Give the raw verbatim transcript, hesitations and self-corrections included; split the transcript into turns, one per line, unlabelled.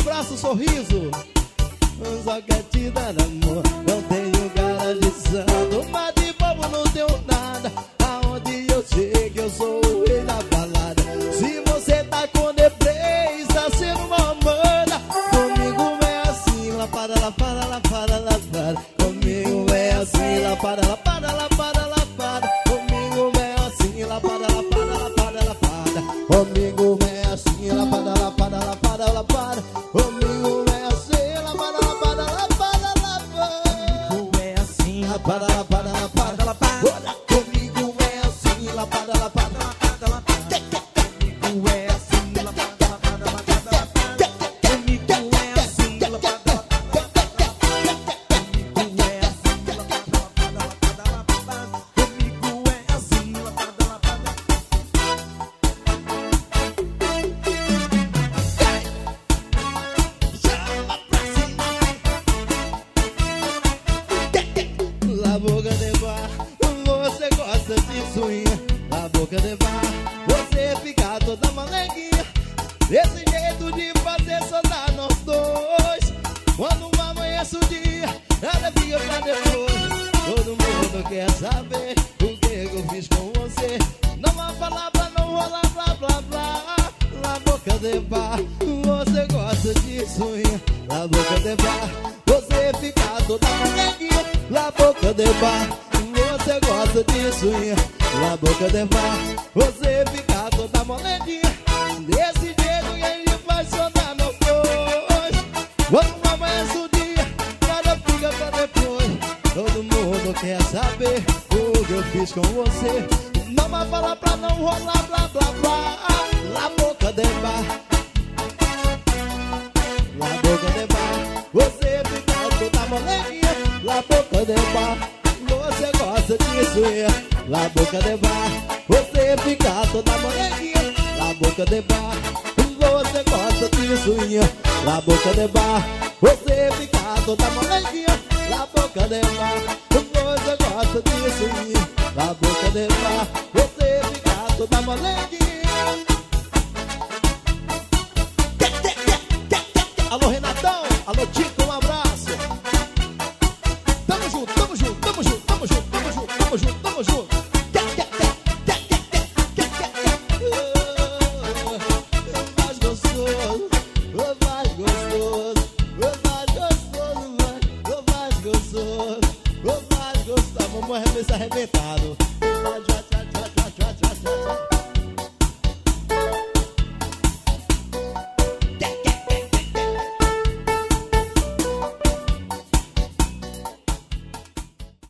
abraço, um sorriso. Só quer te dar amor. Não tenho cara de santo, mas de bobo não tenho nada. Aonde eu chego eu sou o rei da balada. Se você tá com deprê, está sendo uma mana. Comigo é assim, lapada, lapada, lapada, lapada. Comigo é assim, lapada, lapada, lapada, lapada. Comigo é assim, lapada, lapada, lapada, lapada. Comigo é assim, lapada, lapada, lapada, lapada. Comigo é assim, lapada, lapada, lapada, lapada. Comigo é assim, lapada, lapada, lapada, lapada. Comigo é assim, lapada, lapada, lapada, lapada. Comigo é assim, lapada, lapada, lapada, lapada. Comigo é assim, lapada, lapada, comigo é assim, lapada, lapada, lapada, lapada. Comigo é assim, lapada, lapada. Chama pra cima. La boca de bar, você gosta de swing. La boca de bar, você fica toda maleguinha. Esse jeito de fazer só dá nós dois. Quando amanhece o dia, nada fica pra depois. Todo mundo quer saber o que eu fiz com você. Não há palavra, não rola blá blá blá. La boca de bar, você gosta de swing. La boca de bar, você fica toda maleguinha. La boca de bar, você gosta de swing. La boca de bar, você fica toda moledinha. Desse jeito que a gente faz só dar no dois. Quando amanhece o dia, nada fica pra depois. Todo mundo quer saber o que eu fiz com você. Não vai falar pra não rolar blá blá blá. La boca de bar, la boca de bar, você fica toda moledinha. La boca de bar, você gosta disso, é. La boca de bar, você fica toda moledinha. La boca de bar, você gosta disso, é. La boca de bar, você fica toda moledinha. La boca de bar, você gosta disso, é. La boca de bar, você fica toda moledinha. Alô Renatão, alô Tico, um abraço. Tamo junto, tamo junto, tamo junto, tamo junto, tamo junto, tamo junto, tamo junto. Mais gostoso, mais gostoso, mais gostoso, mais gostoso, mais gostoso. Vamos arrebentar, arrebentado.